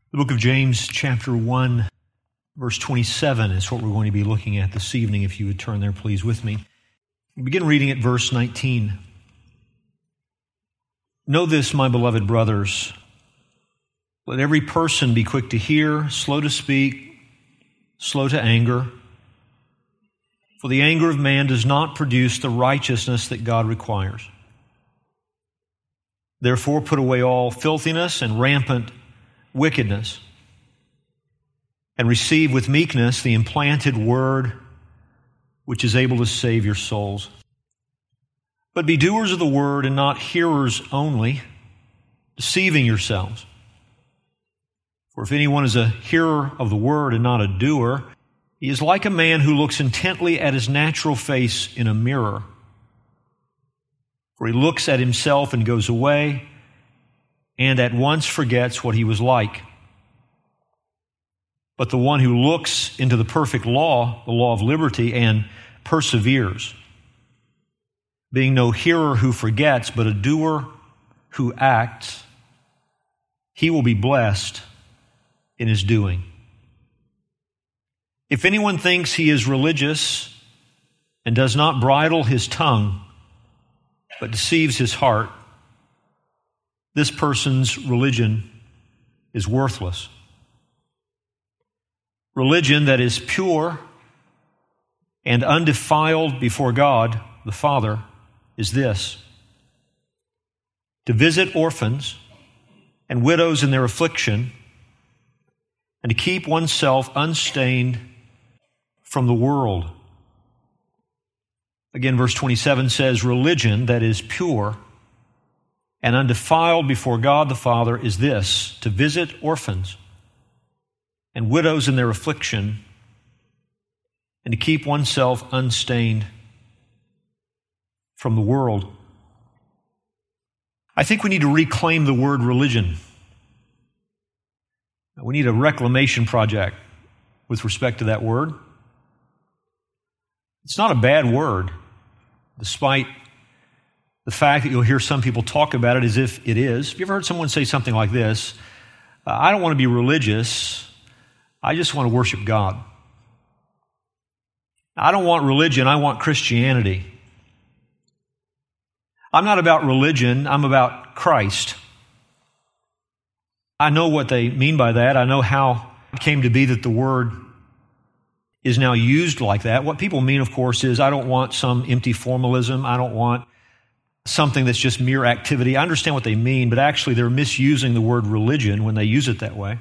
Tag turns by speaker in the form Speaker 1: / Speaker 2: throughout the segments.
Speaker 1: The book of James, chapter 1, verse 27 is what we're going to be looking at this evening. If you would turn there, please, with me. We begin reading at verse 19. Know this, my beloved brothers. Let every person be quick to hear, slow to speak, slow to anger. For the anger of man does not produce the righteousness that God requires. Therefore, put away all filthiness and rampant wickedness, and receive with meekness the implanted word which is able to save your souls. But be doers of the word and not hearers only, deceiving yourselves. For if anyone is a hearer of the word and not a doer, he is like a man who looks intently at his natural face in a mirror. For he looks at himself and goes away, and at once forgets what he was like. But the one who looks into the perfect law, the law of liberty, and perseveres, being no hearer who forgets, but a doer who acts, he will be blessed in his doing. If anyone thinks he is religious and does not bridle his tongue, but deceives his heart, this person's religion is worthless. Religion that is pure and undefiled before God the Father is this: to visit orphans and widows in their affliction, and to keep oneself unstained from the world. Again, verse 27 says, religion that is pure and undefiled before God the Father is this: to visit orphans and widows in their affliction, and to keep oneself unstained from the world. I think we need to reclaim the word religion. We need a reclamation project with respect to that word. It's not a bad word, despite the fact that you'll hear some people talk about it as if it is. Have you ever heard someone say something like this? I don't want to be religious. I just want to worship God. I don't want religion. I want Christianity. I'm not about religion. I'm about Christ. I know what they mean by that. I know how it came to be that the word is now used like that. What people mean, of course, is I don't want some empty formalism. I don't want something that's just mere activity. I understand what they mean, but actually they're misusing the word religion when they use it that way.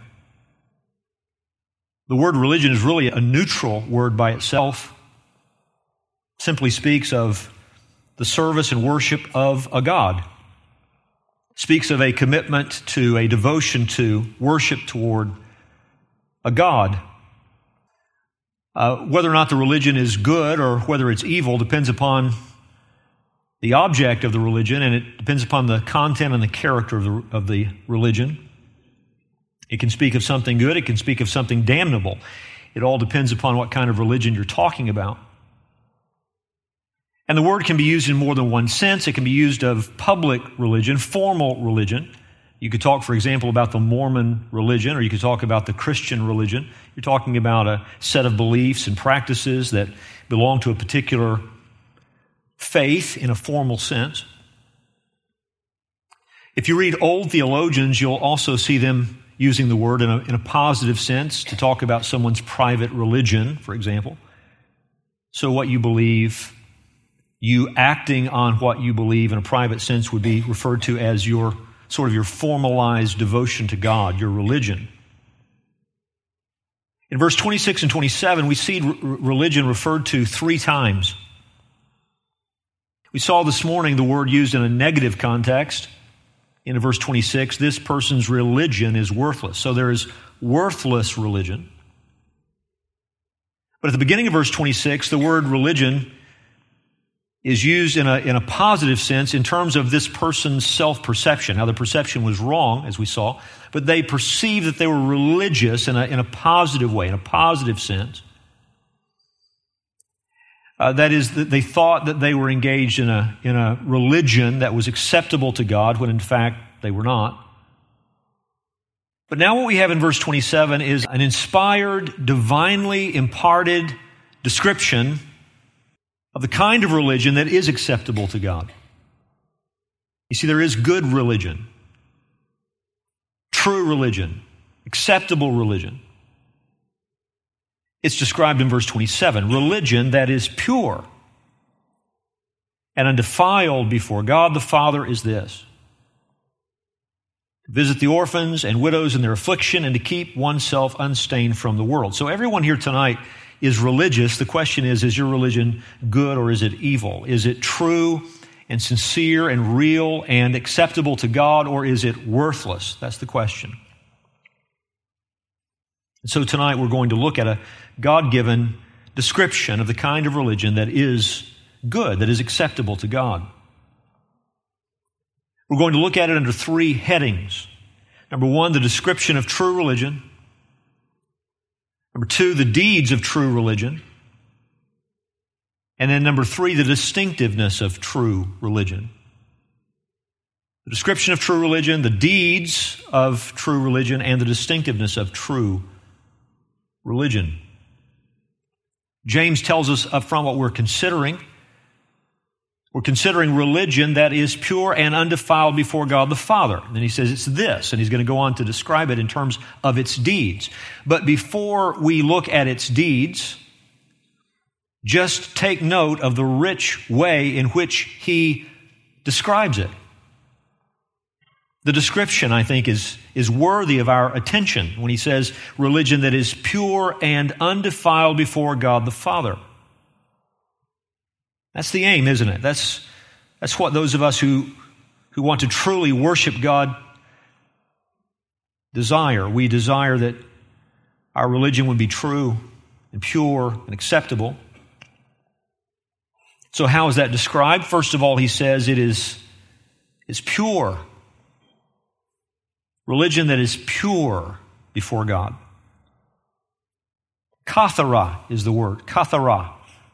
Speaker 1: The word religion is really a neutral word by itself. It simply speaks of the service and worship of a God. It speaks of a commitment to, a devotion to, worship toward a God. Whether or not the religion is good or whether it's evil depends upon the object of the religion, and it depends upon the content and the character of the religion. It can speak of something good. It can speak of something damnable. It all depends upon what kind of religion you're talking about. And the word can be used in more than one sense. It can be used of public religion, formal religion. You could talk, for example, about the Mormon religion, or you could talk about the Christian religion. You're talking about a set of beliefs and practices that belong to a particular faith in a formal sense. If you read old theologians, you'll also see them using the word in a positive sense to talk about someone's private religion, for example. So what you believe, you acting on what you believe in a private sense would be referred to as your sort of your formalized devotion to God, your religion. In verse 26 and 27, we see religion referred to 3 times. We saw this morning the word used in a negative context. In verse 26, this person's religion is worthless. So there is worthless religion. But at the beginning of verse 26, the word religion is used in a positive sense in terms of this person's self-perception. Now, the perception was wrong, as we saw, but they perceived that they were religious in a positive way, in a positive sense. That is, they thought that they were engaged in a religion that was acceptable to God, when in fact they were not. But now what we have in verse 27 is an inspired, divinely imparted description of the kind of religion that is acceptable to God. You see, there is good religion, true religion, acceptable religion. It's described in verse 27, religion that is pure and undefiled before God the Father is this: to visit the orphans and widows in their affliction and to keep oneself unstained from the world. So everyone here tonight is religious. The question is your religion good or is it evil? Is it true and sincere and real and acceptable to God, or is it worthless? That's the question. And so tonight we're going to look at a God-given description of the kind of religion that is good, that is acceptable to God. We're going to look at it under three headings. Number one, the description of true religion. Number two, the deeds of true religion. And then number three, the distinctiveness of true religion. The description of true religion, the deeds of true religion, and the distinctiveness of true religion. James tells us up front what we're considering. We're considering religion that is pure and undefiled before God the Father. And then he says it's this, and he's going to go on to describe it in terms of its deeds. But before we look at its deeds, just take note of the rich way in which he describes it. The description, I think, is worthy of our attention when he says religion that is pure and undefiled before God the Father. That's the aim, isn't it? That's what those of us who want to truly worship God desire. We desire that our religion would be true and pure and acceptable. So how is that described? First of all, he says it's pure. Religion that is pure before God. Kathara is the word. Kathara.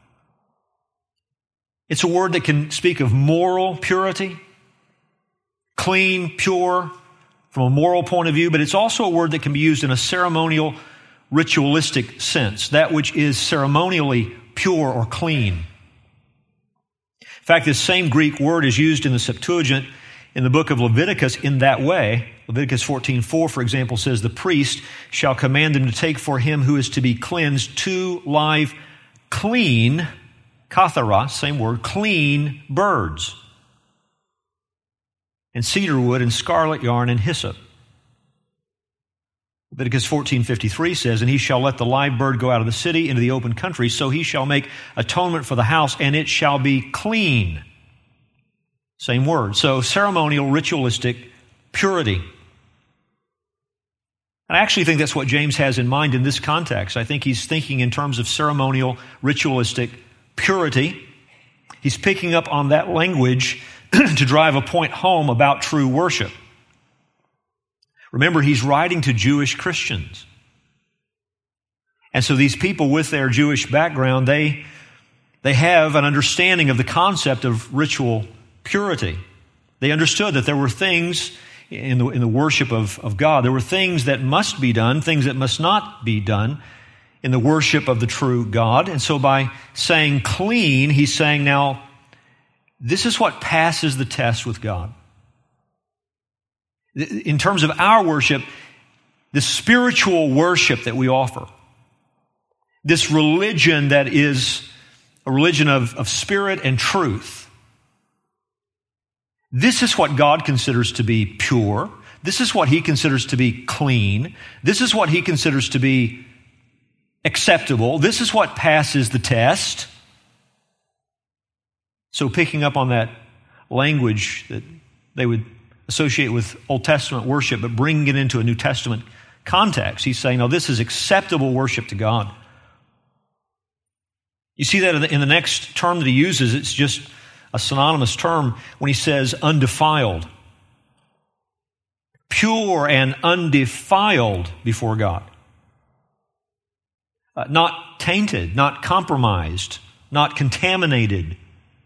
Speaker 1: It's a word that can speak of moral purity, clean, pure, from a moral point of view, but it's also a word that can be used in a ceremonial, ritualistic sense, that which is ceremonially pure or clean. In fact, this same Greek word is used in the Septuagint in the book of Leviticus in that way. Leviticus 14:4, for example, says, "The priest shall command them to take for him who is to be cleansed 2 live clean," kathara, same word, clean birds, and cedar wood and scarlet yarn and hyssop. Leviticus 14:53 says, "And he shall let the live bird go out of the city into the open country, so he shall make atonement for the house, and it shall be clean." Same word. So ceremonial, ritualistic purity. And I actually think that's what James has in mind in this context. I think he's thinking in terms of ceremonial, ritualistic purity. He's picking up on that language to drive a point home about true worship. Remember, he's writing to Jewish Christians. And so these people with their Jewish background, they have an understanding of the concept of ritual purity. They understood that there were things in the worship of God. There were things that must be done, things that must not be done in the worship of the true God. And so by saying clean, he's saying, now, this is what passes the test with God. In terms of our worship, the spiritual worship that we offer, this religion that is a religion of spirit and truth, this is what God considers to be pure. This is what he considers to be clean. This is what he considers to be acceptable. This is what passes the test. So picking up on that language that they would associate with Old Testament worship, but bringing it into a New Testament context, he's saying, no, this is acceptable worship to God. You see that in the next term that he uses, it's just a synonymous term when he says undefiled. Pure and undefiled before God. Not tainted, not compromised, not contaminated,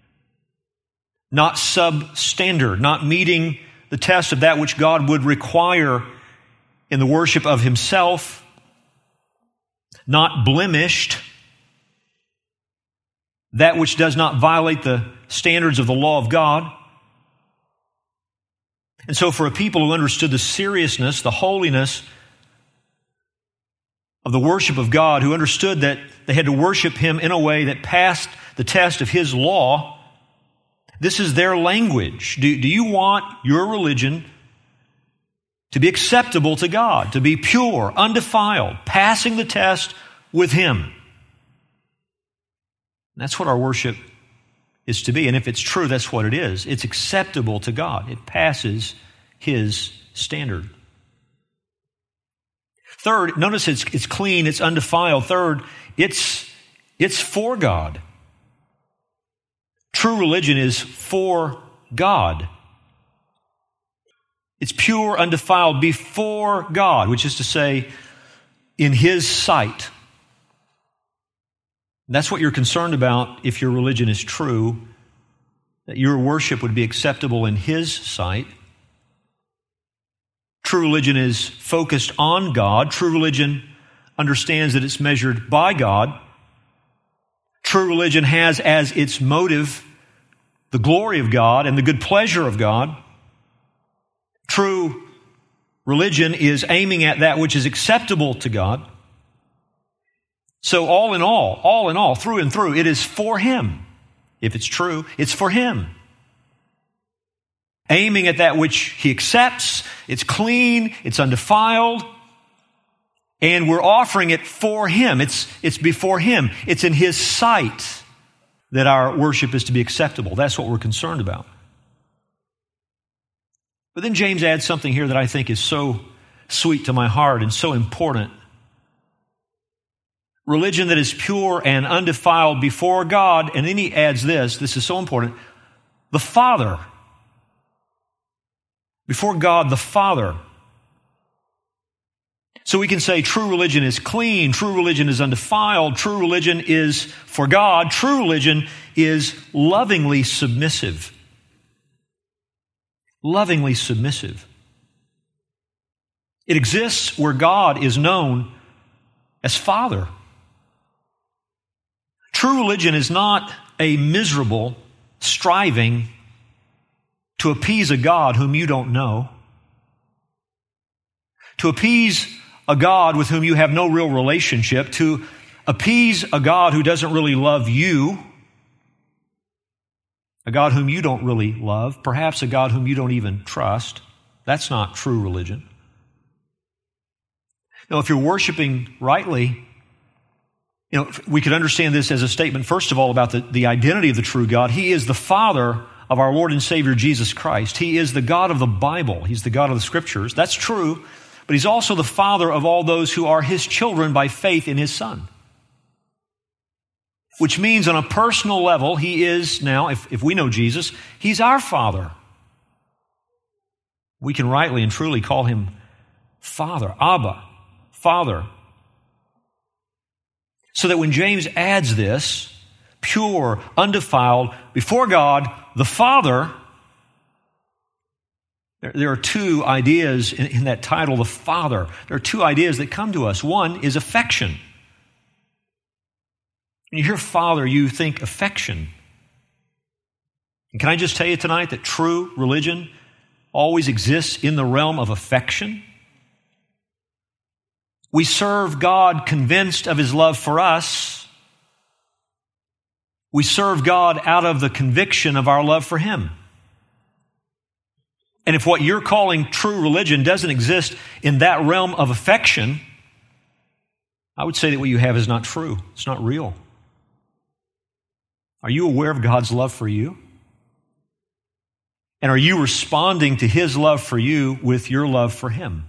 Speaker 1: not substandard, not meeting the test of that which God would require in the worship of himself, not blemished, that which does not violate the standards of the law of God. And so for a people who understood the seriousness, the holiness of the worship of God, who understood that they had to worship him in a way that passed the test of his law, this is their language. Do you want your religion to be acceptable to God, to be pure, undefiled, passing the test with him? And that's what our worship is to be. And if it's true, that's what it is. It's acceptable to God. It passes his standard. Third, notice it's clean, it's undefiled. Third, it's for God. True religion is for God. It's pure, undefiled before God, which is to say, in his sight. That's what you're concerned about if your religion is true, that your worship would be acceptable in his sight. True religion is focused on God. True religion understands that it's measured by God. True religion has as its motive the glory of God and the good pleasure of God. True religion is aiming at that which is acceptable to God. So all in all, through and through, it is for him. If it's true, it's for him. Aiming at that which he accepts, it's clean, it's undefiled, and we're offering it for him. It's before him. It's in his sight that our worship is to be acceptable. That's what we're concerned about. But then James adds something here that I think is so sweet to my heart and so important. Religion that is pure and undefiled before God, and then he adds this is so important, the Father. Before God, the Father. So we can say true religion is clean, true religion is undefiled, true religion is for God, true religion is lovingly submissive. Lovingly submissive. It exists where God is known as Father. True religion is not a miserable striving to appease a God whom you don't know, to appease a God with whom you have no real relationship, to appease a God who doesn't really love you, a God whom you don't really love, perhaps a God whom you don't even trust. That's not true religion. Now, if you're worshiping rightly, we could understand this as a statement, first of all, about the identity of the true God. He is the Father of our Lord and Savior Jesus Christ. He is the God of the Bible. He's the God of the Scriptures. That's true, but he's also the Father of all those who are his children by faith in his Son. Which means on a personal level, he is now, if we know Jesus, he's our Father. We can rightly and truly call him Father, Abba, Father. So that when James adds this, pure, undefiled, before God, the Father, there are two ideas in that title, the Father. There are two ideas that come to us. One is affection. When you hear Father, you think affection. And can I just tell you tonight that true religion always exists in the realm of affection? We serve God convinced of his love for us. We serve God out of the conviction of our love for him. And if what you're calling true religion doesn't exist in that realm of affection, I would say that what you have is not true. It's not real. Are you aware of God's love for you? And are you responding to his love for you with your love for him?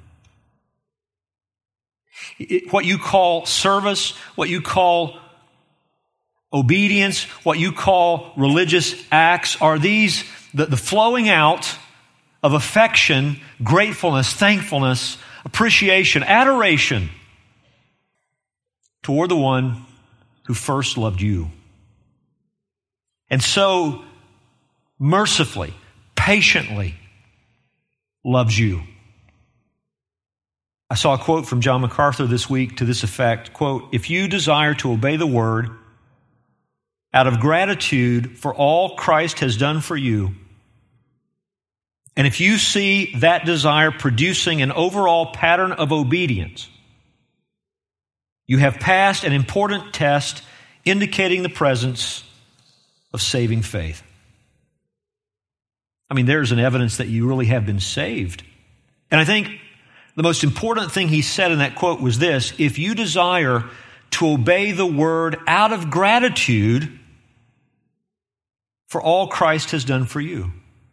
Speaker 1: What you call service, what you call obedience, what you call religious acts, are these the flowing out of affection, gratefulness, thankfulness, appreciation, adoration toward the one who first loved you. And so mercifully, patiently loves you. I saw a quote from John MacArthur this week to this effect, quote, "If you desire to obey the word out of gratitude for all Christ has done for you, and if you see that desire producing an overall pattern of obedience, you have passed an important test indicating the presence of saving faith." I mean, there's an evidence that you really have been saved. And I think the most important thing he said in that quote was this: if you desire to obey the word out of gratitude for all Christ has done for you.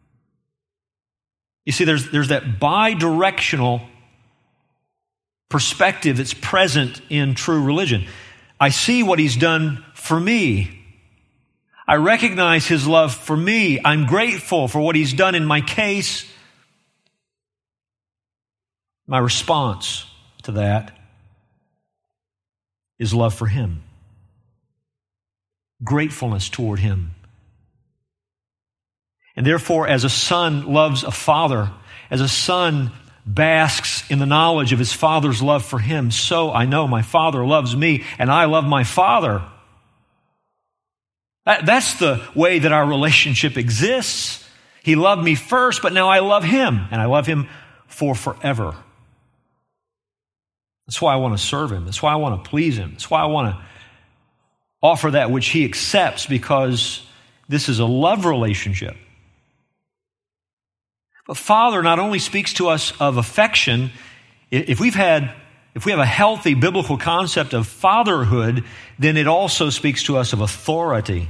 Speaker 1: You see, there's that bi-directional perspective that's present in true religion. I see what he's done for me. I recognize his love for me. I'm grateful for what he's done in my case. My response to that is love for him, gratefulness toward him. And therefore, as a son loves a father, as a son basks in the knowledge of his father's love for him, so I know my father loves me and I love my father. That's the way that our relationship exists. He loved me first, but now I love him, and I love him for forever. That's why I want to serve him. That's why I want to please him. That's why I want to offer that which he accepts, because this is a love relationship. But Father not only speaks to us of affection. If we have a healthy biblical concept of fatherhood, then it also speaks to us of authority.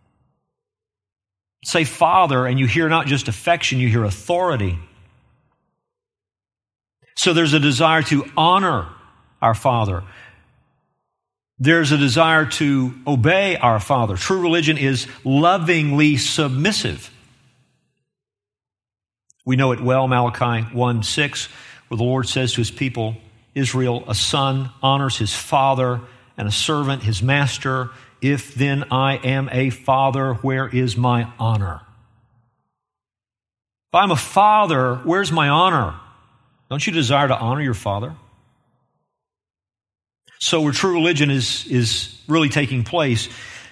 Speaker 1: Say Father, and you hear not just affection, you hear authority. So there's a desire to honor our Father. There's a desire to obey our Father. True religion is lovingly submissive. We know it well, Malachi 1:6, where the Lord says to his people, Israel, a son honors his father, and a servant his master. If then I am a father, where is my honor? If I'm a father, where's my honor? Don't you desire to honor your father? So where true religion is really taking place,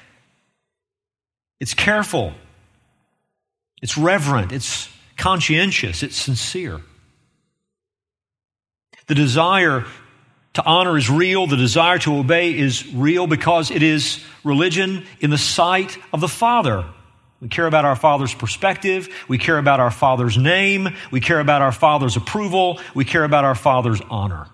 Speaker 1: it's careful, it's reverent, it's conscientious, it's sincere. The desire to honor is real. The desire to obey is real because it is religion in the sight of the Father. We care about our Father's perspective. We care about our Father's name. We care about our Father's approval. We care about our Father's honor.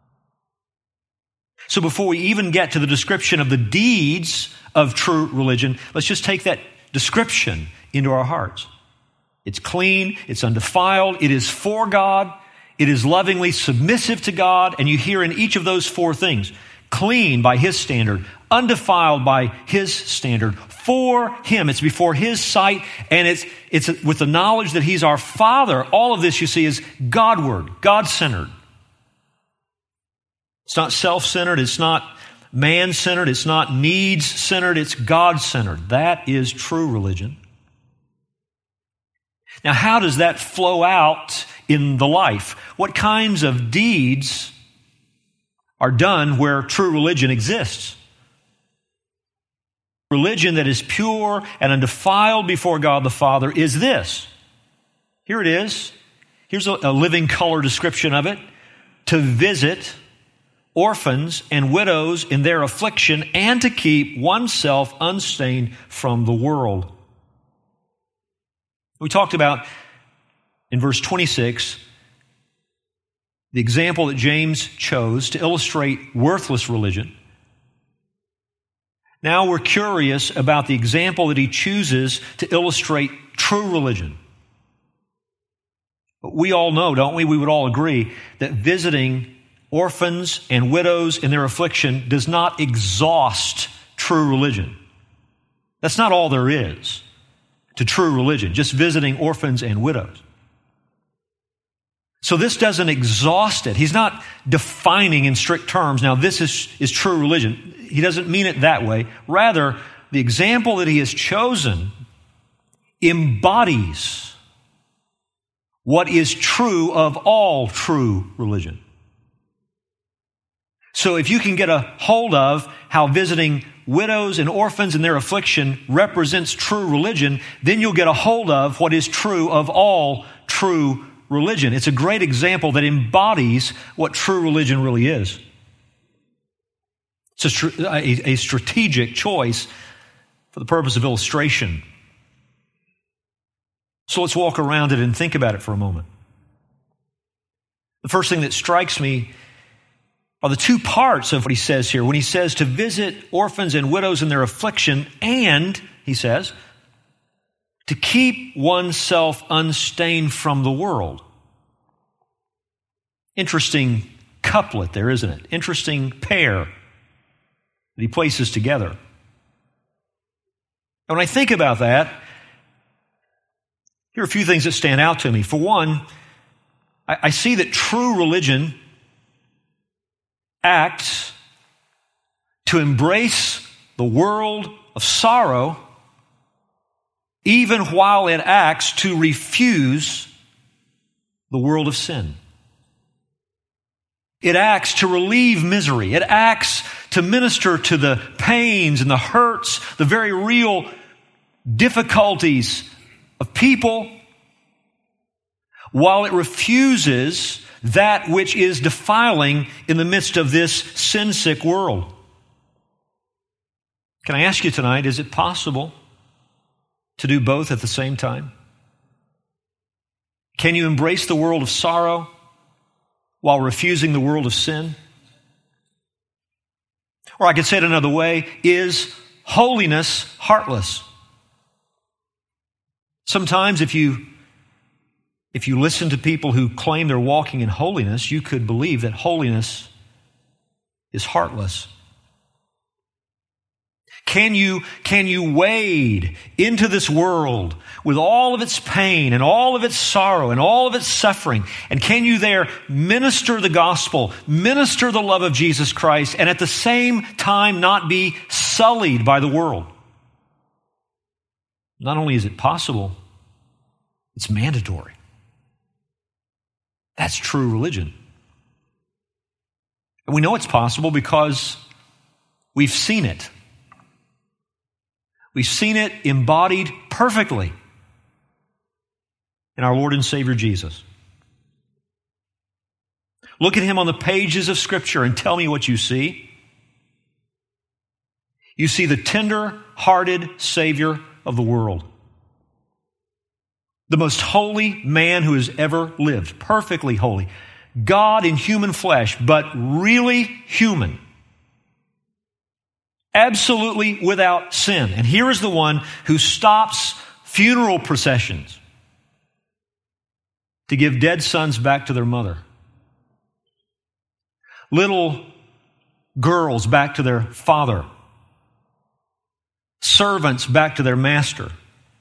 Speaker 1: So before we even get to the description of the deeds of true religion, let's just take that description into our hearts. It's clean. It's undefiled. It is for God. It is lovingly submissive to God, and you hear in each of those four things: clean by his standard, undefiled by his standard, for him. It's before his sight, and it's with the knowledge that he's our Father. All of this, you see, is Godward, God-centered. It's not self-centered. It's not man-centered. It's not needs-centered. It's God-centered. That is true religion. Now, how does that flow out in the life? What kinds of deeds are done where true religion exists? Religion that is pure and undefiled before God the Father is this. Here it is. Here's a living color description of it. To visit orphans and widows in their affliction, and to keep oneself unstained from the world. We talked about in verse 26 the example that James chose to illustrate worthless religion. Now we're curious about the example that he chooses to illustrate true religion. But we all know, don't we? We would all agree that visiting orphans and widows in their affliction does not exhaust true religion. That's not all there is to true religion, just visiting orphans and widows. So this doesn't exhaust it. He's not defining in strict terms, now this is true religion. He doesn't mean it that way. Rather, the example that he has chosen embodies what is true of all true religion. So if you can get a hold of how visiting widows and orphans in their affliction represents true religion, then you'll get a hold of what is true of all true religion. It's a great example that embodies what true religion really is. It's a strategic choice for the purpose of illustration. So let's walk around it and think about it for a moment. The first thing that strikes me are the two parts of what he says here. When he says to visit orphans and widows in their affliction, and, he says, to keep oneself unstained from the world. Interesting couplet there, isn't it? Interesting pair that he places together. And when I think about that, here are a few things that stand out to me. For one, I see that true religion acts to embrace the world of sorrow, even while it acts to refuse the world of sin. It acts to relieve misery. It acts to minister to the pains and the hurts, the very real difficulties of people, while it refuses that which is defiling in the midst of this sin-sick world. Can I ask you tonight, is it possible to do both at the same time? Can you embrace the world of sorrow while refusing the world of sin? Or I could say it another way, is holiness heartless? Sometimes if you listen to people who claim they're walking in holiness, you could believe that holiness is heartless. Can you wade into this world with all of its pain and all of its sorrow and all of its suffering? And can you there minister the gospel, minister the love of Jesus Christ, and at the same time not be sullied by the world? Not only is it possible, it's mandatory. That's true religion. And we know it's possible because we've seen it. We've seen it embodied perfectly in our Lord and Savior Jesus. Look at him on the pages of Scripture and tell me what you see. You see the tender-hearted Savior of the world. The most holy man who has ever lived, perfectly holy. God in human flesh, but really human. Absolutely without sin. And here is the one who stops funeral processions to give dead sons back to their mother. Little girls back to their father. Servants back to their master.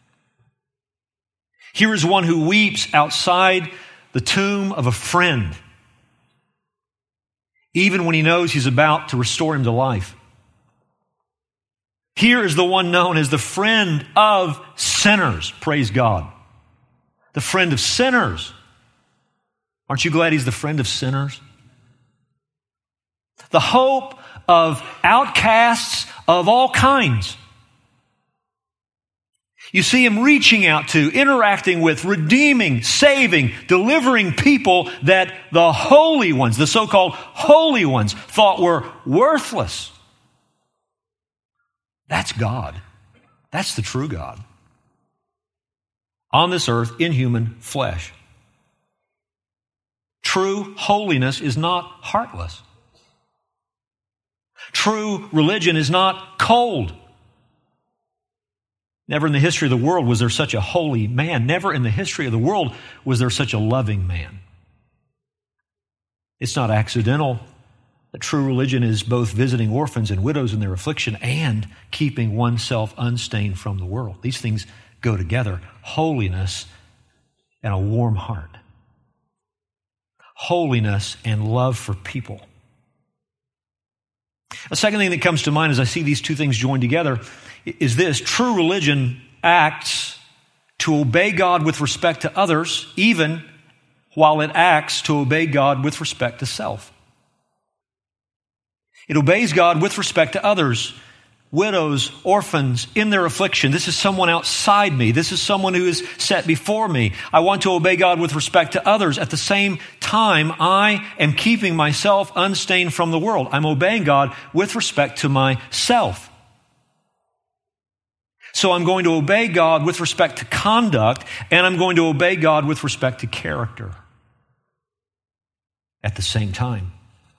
Speaker 1: Here is one who weeps outside the tomb of a friend, even when he knows he's about to restore him to life. Here is the one known as the friend of sinners. Praise God. The friend of sinners. Aren't you glad he's the friend of sinners? The hope of outcasts of all kinds. You see him reaching out to, interacting with, redeeming, saving, delivering people that the holy ones, the so-called holy ones, thought were worthless. That's God. That's the true God. On this earth, in human flesh. True holiness is not heartless. True religion is not cold. Never in the history of the world was there such a holy man. Never in the history of the world was there such a loving man. It's not accidental that true religion is both visiting orphans and widows in their affliction and keeping oneself unstained from the world. These things go together. Holiness and a warm heart. Holiness and love for people. A second thing that comes to mind as I see these two things joined together is this: true religion acts to obey God with respect to others, even while it acts to obey God with respect to self. It obeys God with respect to others, widows, orphans, in their affliction. This is someone outside me. This is someone who is set before me. I want to obey God with respect to others. At the same time, I am keeping myself unstained from the world. I'm obeying God with respect to myself. So I'm going to obey God with respect to conduct, and I'm going to obey God with respect to character at the same time.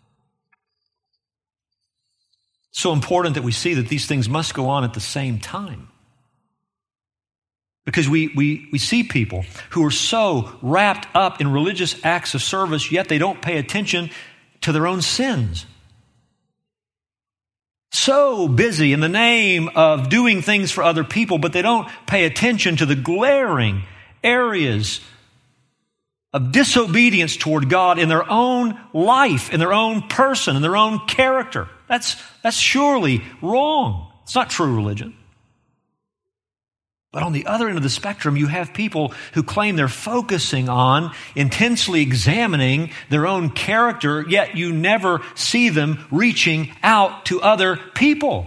Speaker 1: So important that we see that these things must go on at the same time. Because we see people who are so wrapped up in religious acts of service, yet they don't pay attention to their own sins. So busy in the name of doing things for other people, but they don't pay attention to the glaring areas of disobedience toward God in their own life, in their own person, in their own character. That's surely wrong. It's not true religion. But on the other end of the spectrum, you have people who claim they're focusing on, intensely examining their own character, yet you never see them reaching out to other people.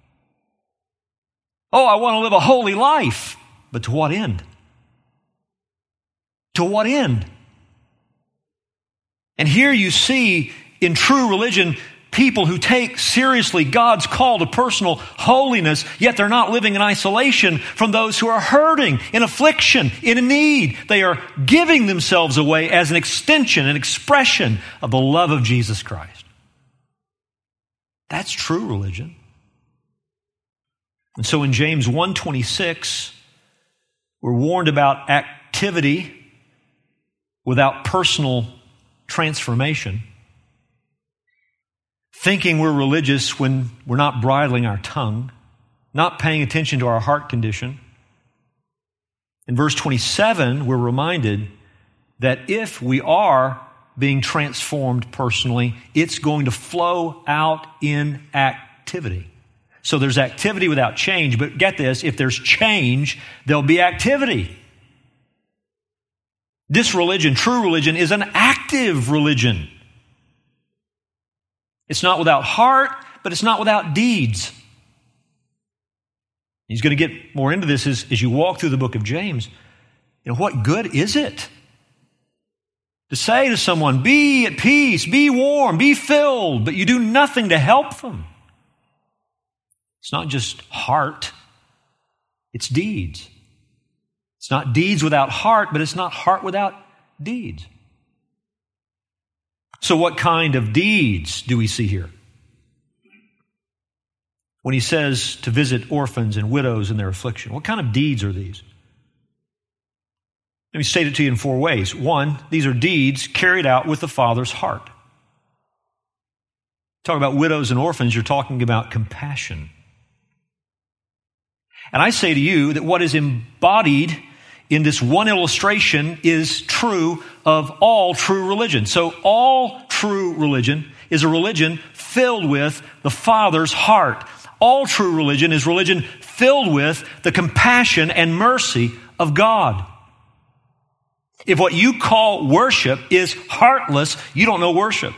Speaker 1: Oh, I want to live a holy life. But to what end? To what end? And here you see in true religion people who take seriously God's call to personal holiness, yet they're not living in isolation from those who are hurting, in affliction, in need. They are giving themselves away as an extension, an expression of the love of Jesus Christ. That's true religion. And so in James 1:26, we're warned about activity without personal transformation. Thinking we're religious when we're not bridling our tongue, not paying attention to our heart condition. In verse 27, we're reminded that if we are being transformed personally, it's going to flow out in activity. So there's activity without change, but get this, if there's change, there'll be activity. This religion, true religion, is an active religion. It's not without heart, but it's not without deeds. He's going to get more into this as you walk through the book of James. You know, what good is it to say to someone, be at peace, be warm, be filled, but you do nothing to help them? It's not just heart, it's deeds. It's not deeds without heart, but it's not heart without deeds. So what kind of deeds do we see here? When he says to visit orphans and widows in their affliction, what kind of deeds are these? Let me state it to you in 4 ways. 1, these are deeds carried out with the Father's heart. Talk about widows and orphans, you're talking about compassion. And I say to you that what is embodied in this one illustration is true of all true religion. So all true religion is a religion filled with the Father's heart. All true religion is religion filled with the compassion and mercy of God. If what you call worship is heartless, you don't know worship.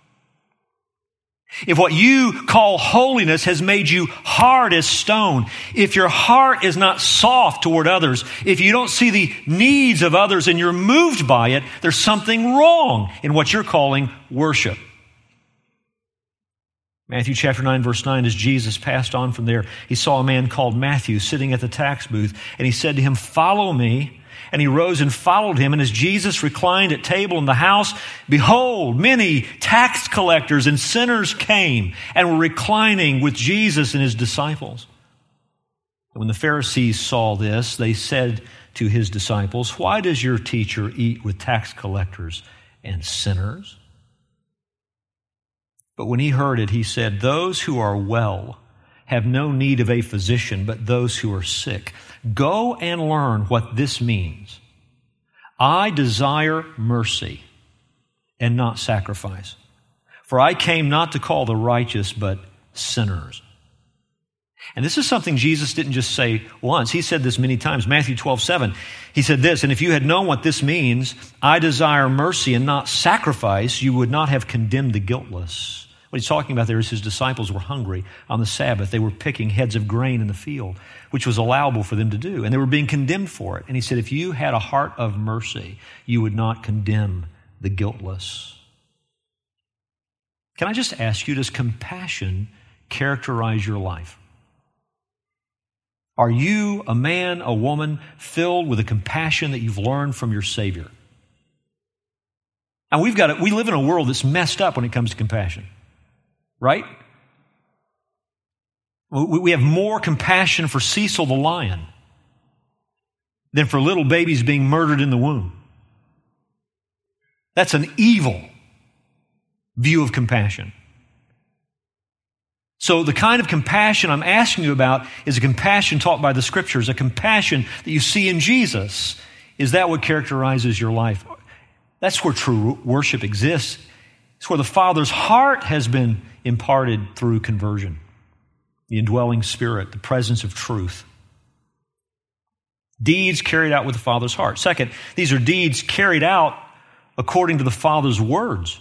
Speaker 1: If what you call holiness has made you hard as stone, if your heart is not soft toward others, if you don't see the needs of others and you're moved by it, there's something wrong in what you're calling worship. Matthew chapter 9, verse 9, as Jesus passed on from there, he saw a man called Matthew sitting at the tax booth, and he said to him, "Follow me." And he rose and followed him. And as Jesus reclined at table in the house, behold, many tax collectors and sinners came and were reclining with Jesus and his disciples. And when the Pharisees saw this, they said to his disciples, "Why does your teacher eat with tax collectors and sinners?" But when he heard it, he said, "Those who are well have no need of a physician, but those who are sick. Go and learn what this means. I desire mercy and not sacrifice. For I came not to call the righteous, but sinners." And this is something Jesus didn't just say once. He said this many times. Matthew 12:7, he said this, "And if you had known what this means, I desire mercy and not sacrifice, you would not have condemned the guiltless." What he's talking about there is his disciples were hungry on the Sabbath. They were picking heads of grain in the field, which was allowable for them to do, and they were being condemned for it. And he said, if you had a heart of mercy, you would not condemn the guiltless. Can I just ask you, does compassion characterize your life? Are you a man, a woman, filled with a compassion that you've learned from your Savior? And we live in a world that's messed up when it comes to compassion, right? We have more compassion for Cecil the lion than for little babies being murdered in the womb. That's an evil view of compassion. So the kind of compassion I'm asking you about is a compassion taught by the Scriptures, a compassion that you see in Jesus. Is that what characterizes your life? That's where true worship exists. It's where the Father's heart has been imparted through conversion, the indwelling Spirit, the presence of truth. Deeds carried out with the Father's heart. Second, these are deeds carried out according to the Father's words.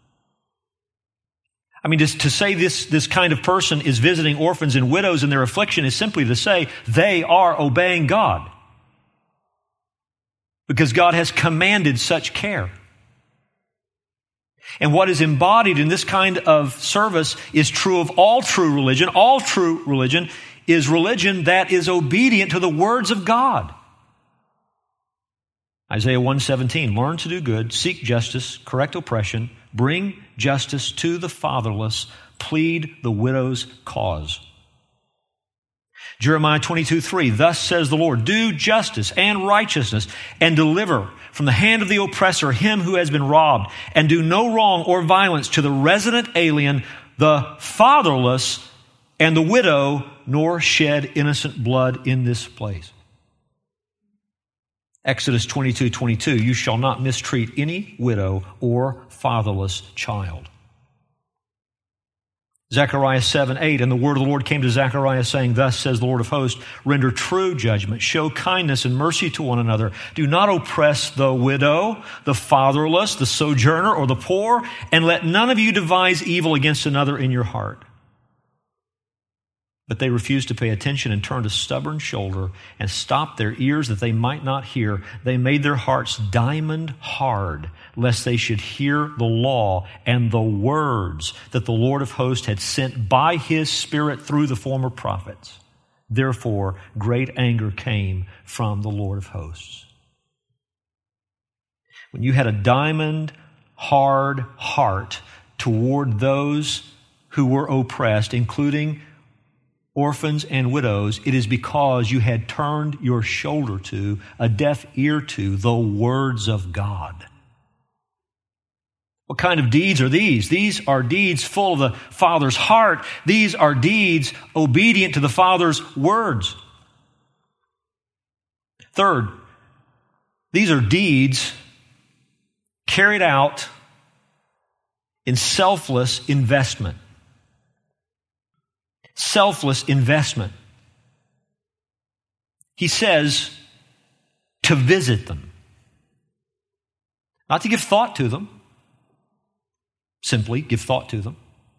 Speaker 1: I mean, to say this kind of person is visiting orphans and widows in their affliction is simply to say they are obeying God, because God has commanded such care. And what is embodied in this kind of service is true of all true religion. All true religion is religion that is obedient to the words of God. Isaiah 1:17, learn to do good, seek justice, correct oppression, bring justice to the fatherless, plead the widow's cause. Jeremiah 22:3, thus says the Lord, do justice and righteousness and deliver from the hand of the oppressor him who has been robbed, and do no wrong or violence to the resident alien, the fatherless, and the widow, nor shed innocent blood in this place. Exodus 22:22, you shall not mistreat any widow or fatherless child. Zechariah 7:8, and the word of the Lord came to Zechariah saying, thus says the Lord of hosts, render true judgment, show kindness and mercy to one another. Do not oppress the widow, the fatherless, the sojourner, or the poor, and let none of you devise evil against another in your heart. But they refused to pay attention and turned a stubborn shoulder and stopped their ears that they might not hear. They made their hearts diamond hard, lest they should hear the law and the words that the Lord of hosts had sent by his Spirit through the former prophets. Therefore, great anger came from the Lord of hosts. When you had a diamond hard heart toward those who were oppressed, including orphans and widows, it is because you had turned your shoulder to, a deaf ear to, the words of God. What kind of deeds are these? These are deeds full of the Father's heart. These are deeds obedient to the Father's words. Third, these are deeds carried out in selfless investment. Selfless investment. He says to visit them. Not to give thought to them. Simply give thought to them.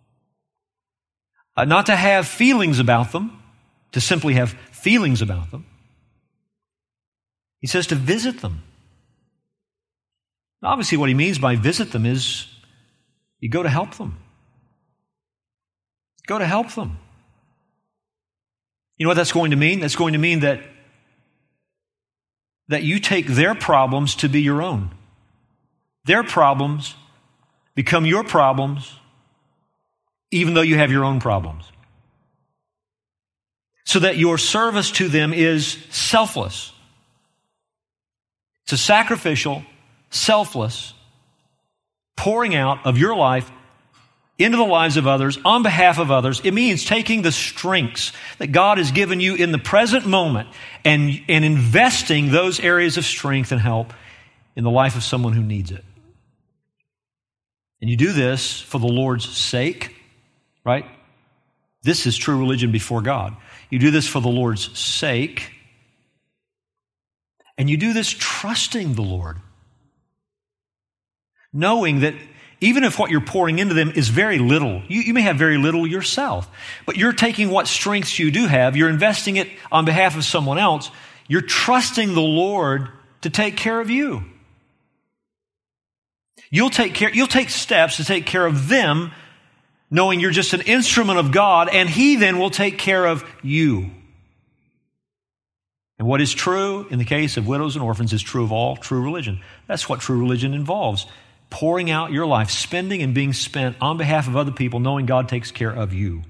Speaker 1: Not to have feelings about them. To simply have feelings about them. He says to visit them. Obviously what he means by visit them is you go to help them. Go to help them. You know what that's going to mean? That's going to mean that you take their problems to be your own. Their problems become your problems, even though you have your own problems. So that your service to them is selfless. It's a sacrificial, selfless pouring out of your life into the lives of others, on behalf of others. It means taking the strengths that God has given you in the present moment and investing those areas of strength and help in the life of someone who needs it. And you do this for the Lord's sake, right? This is true religion before God. You do this for the Lord's sake, and you do this trusting the Lord, knowing that even if what you're pouring into them is very little. You may have very little yourself, but you're taking what strengths you do have, you're investing it on behalf of someone else. You're trusting the Lord to take care of you. You'll take steps to take care of them, knowing you're just an instrument of God, and He then will take care of you. And what is true in the case of widows and orphans is true of all true religion. That's what true religion involves. Pouring out your life, spending and being spent on behalf of other people, knowing God takes care of you.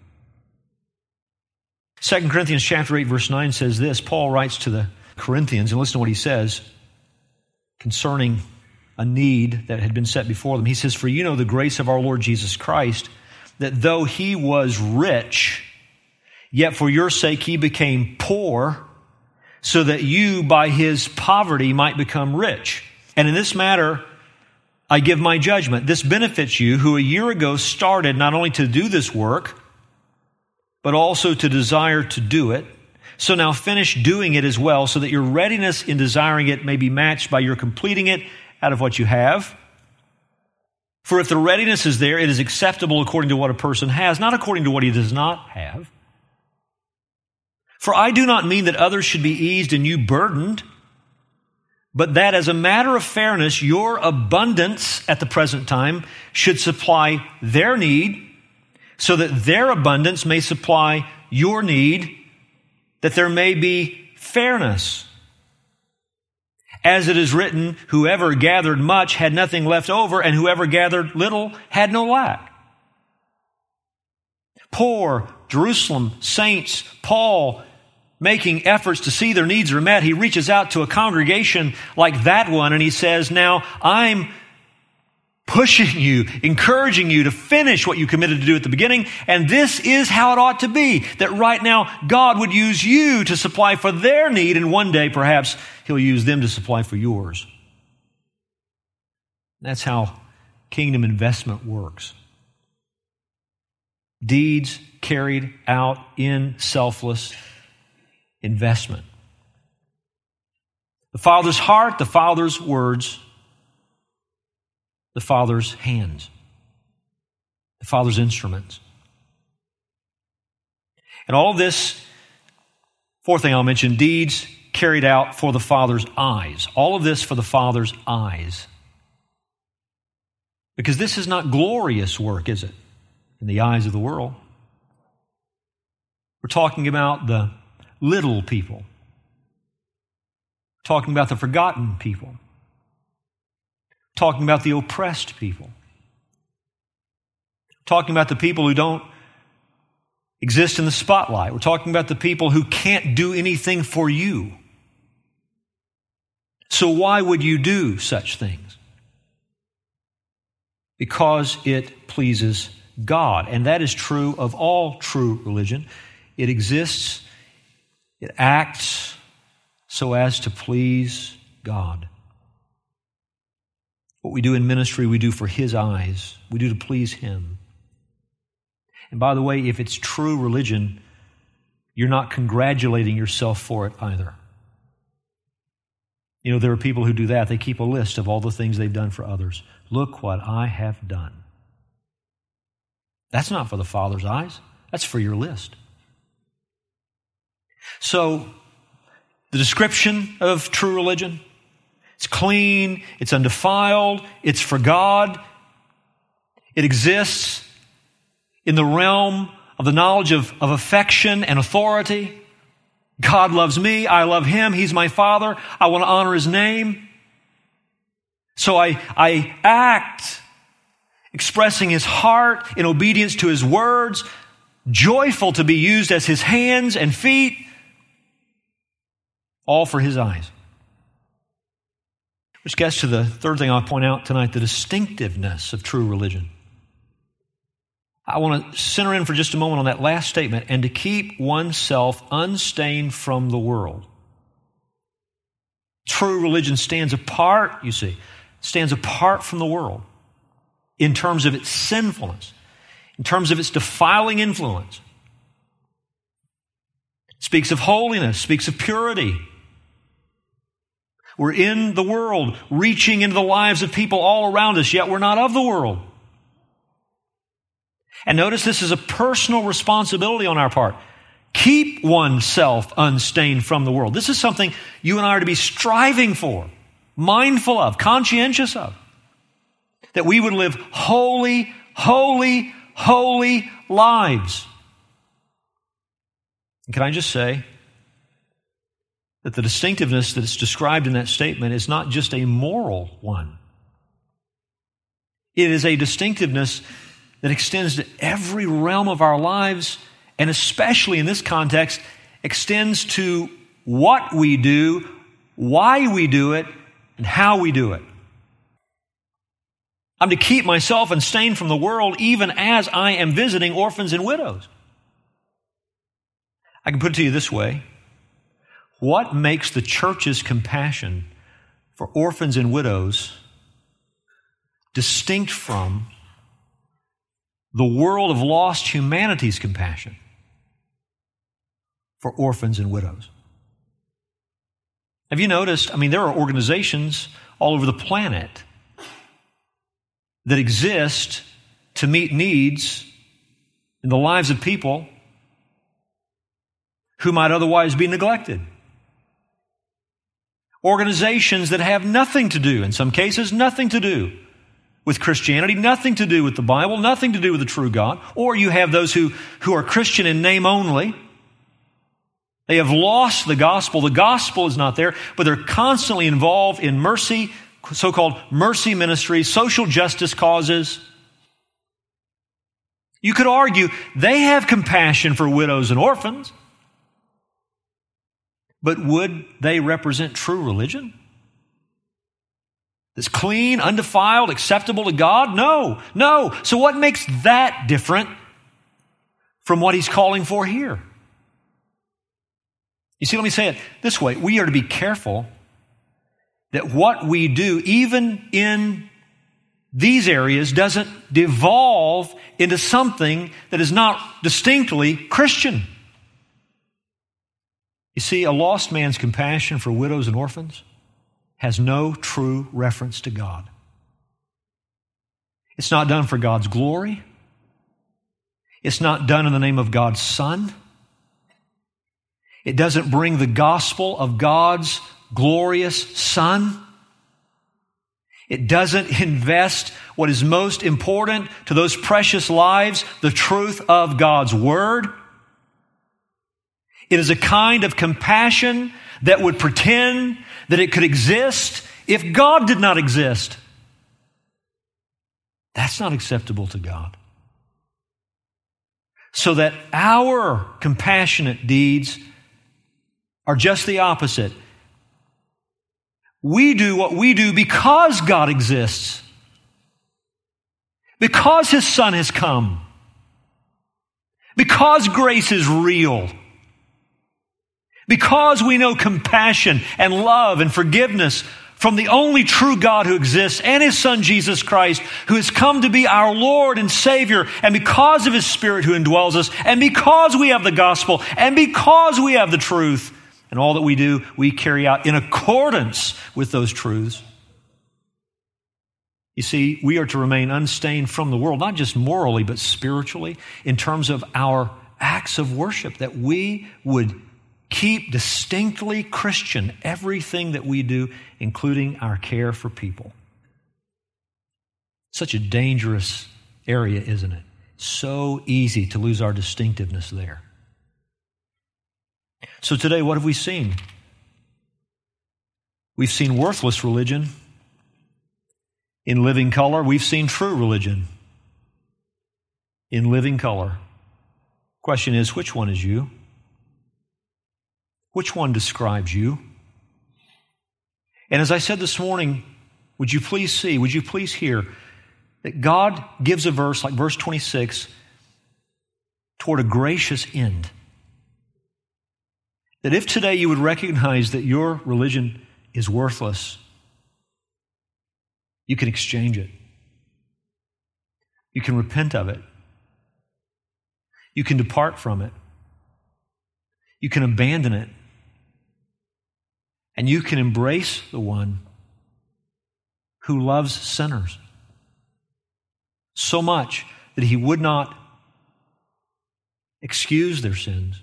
Speaker 1: 2 Corinthians chapter 8, verse 9 says this. Paul writes to the Corinthians, and listen to what he says concerning a need that had been set before them. He says, "For you know the grace of our Lord Jesus Christ, that though He was rich, yet for your sake He became poor, so that you by His poverty might become rich. And in this matter, I give my judgment. This benefits you who a year ago started not only to do this work, but also to desire to do it. So now finish doing it as well, so that your readiness in desiring it may be matched by your completing it out of what you have. For if the readiness is there, it is acceptable according to what a person has, not according to what he does not have. For I do not mean that others should be eased and you burdened, but that as a matter of fairness, your abundance at the present time should supply their need, so that their abundance may supply your need, that there may be fairness. As it is written, whoever gathered much had nothing left over, and whoever gathered little had no lack. Poor Jerusalem saints, Paul, making efforts to see their needs are met, he reaches out to a congregation like that one, and he says, now I'm pushing you, encouraging you to finish what you committed to do at the beginning, and this is how it ought to be, that right now God would use you to supply for their need, and one day perhaps He'll use them to supply for yours. That's how kingdom investment works. Deeds carried out in selfless investment. The Father's heart, the Father's words, the Father's hands, the Father's instruments. And all of this, fourth thing I'll mention, deeds carried out for the Father's eyes. All of this for the Father's eyes. Because this is not glorious work, is it? In the eyes of the world. We're talking about the little people. We're talking about the forgotten people. We're talking about the oppressed people. We're talking about the people who don't exist in the spotlight. We're talking about the people who can't do anything for you. So why would you do such things? Because it pleases God. And that is true of all true religion. It exists, it acts so as to please God. What we do in ministry, we do for His eyes. We do to please Him. And by the way, if it's true religion, you're not congratulating yourself for it either. You know, there are people who do that. They keep a list of all the things they've done for others. Look what I have done. That's not for the Father's eyes. That's for your list. So, the description of true religion, it's clean, it's undefiled, it's for God. It exists in the realm of the knowledge of affection and authority. God loves me, I love Him, He's my Father, I want to honor His name. So I act expressing His heart in obedience to His words, joyful to be used as His hands and feet, all for His eyes. Which gets to the third thing I'll point out tonight, the distinctiveness of true religion. I want to center in for just a moment on that last statement, and to keep oneself unstained from the world. True religion stands apart, you see, stands apart from the world in terms of its sinfulness, in terms of its defiling influence. It speaks of holiness, speaks of purity. We're in the world, reaching into the lives of people all around us, yet we're not of the world. And notice this is a personal responsibility on our part. Keep oneself unstained from the world. This is something you and I are to be striving for, mindful of, conscientious of. That we would live holy, holy, holy lives. And can I just say that the distinctiveness that's described in that statement is not just a moral one. It is a distinctiveness that extends to every realm of our lives, and especially in this context, extends to what we do, why we do it, and how we do it. I'm to keep myself unstained from the world even as I am visiting orphans and widows. I can put it to you this way. What makes the church's compassion for orphans and widows distinct from the world of lost humanity's compassion for orphans and widows? Have you noticed, there are organizations all over the planet that exist to meet needs in the lives of people who might otherwise be neglected. Organizations that have nothing to do, in some cases, nothing to do with Christianity, nothing to do with the Bible, nothing to do with the true God. Or you have those who are Christian in name only. They have lost the gospel. The gospel is not there, but they're constantly involved in mercy, so-called mercy ministries, social justice causes. You could argue they have compassion for widows and orphans, but would they represent true religion? That's clean, undefiled, acceptable to God? No. So what makes that different from what he's calling for here? You see, let me say it this way. We are to be careful that what we do, even in these areas, doesn't devolve into something that is not distinctly Christian. You see, a lost man's compassion for widows and orphans has no true reference to God. It's not done for God's glory. It's not done in the name of God's Son. It doesn't bring the gospel of God's glorious Son. It doesn't invest what is most important to those precious lives, the truth of God's Word. It is a kind of compassion that would pretend that it could exist if God did not exist. That's not acceptable to God. So that our compassionate deeds are just the opposite. We do what we do because God exists. Because His Son has come. Because grace is real. Because we know compassion and love and forgiveness from the only true God who exists and His Son Jesus Christ, who has come to be our Lord and Savior, and because of His Spirit who indwells us, and because we have the gospel, and because we have the truth, and all that we do, we carry out in accordance with those truths. You see, we are to remain unstained from the world, not just morally, but spiritually, in terms of our acts of worship, that we would keep distinctly Christian everything that we do, including our care for people. Such a dangerous area, isn't it? So easy to lose our distinctiveness there. So today, what have we seen? We've seen worthless religion. In living color, we've seen true religion. In living color. Question is, which one is you? Which one describes you? And as I said this morning, would you please hear that God gives a verse like verse 26 toward a gracious end. That if today you would recognize that your religion is worthless, you can exchange it. You can repent of it. You can depart from it. You can abandon it. And you can embrace the one who loves sinners so much that he would not excuse their sins.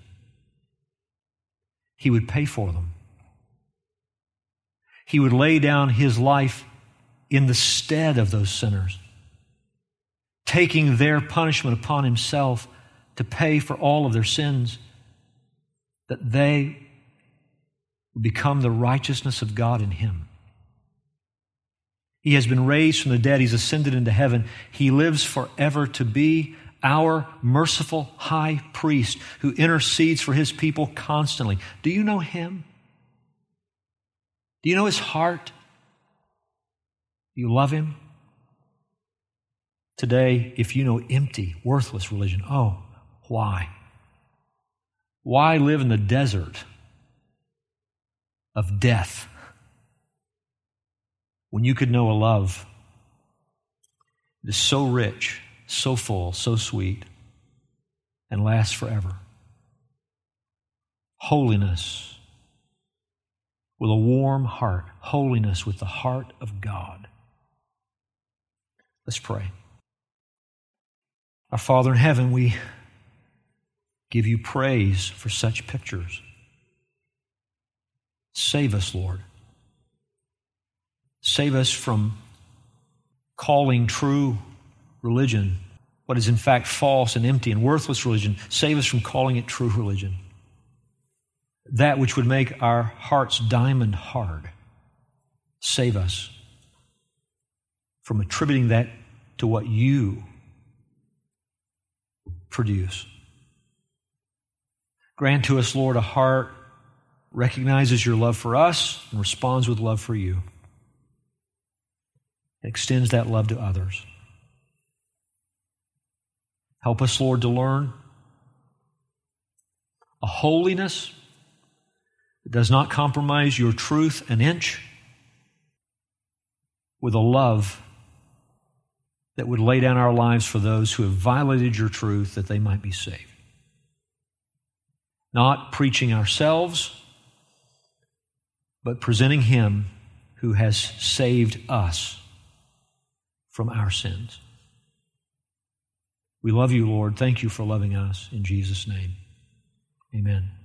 Speaker 1: He would pay for them. He would lay down His life in the stead of those sinners, taking their punishment upon Himself to pay for all of their sins, that they would become the righteousness of God in Him. He has been raised from the dead. He's ascended into heaven. He lives forever to be our merciful high priest who intercedes for His people constantly. Do you know Him? Do you know His heart? Do you love Him? Today, if you know empty, worthless religion, oh, why? Why live in the desert of death when you could know a love that is so rich, so full, so sweet, and lasts forever? Holiness with a warm heart. Holiness with the heart of God. Let's pray. Our Father in heaven, we give You praise for such pictures. Save us, Lord. Save us from calling true religion what is in fact false and empty and worthless religion. Save us from calling it true religion. That which would make our hearts diamond hard. Save us from attributing that to what You produce. Grant to us, Lord, a heart recognizes Your love for us and responds with love for You. Extends that love to others. Help us, Lord, to learn a holiness that does not compromise Your truth an inch, with a love that would lay down our lives for those who have violated Your truth that they might be saved. Not preaching ourselves, but presenting Him who has saved us from our sins. We love You, Lord. Thank You for loving us. In Jesus' name, amen.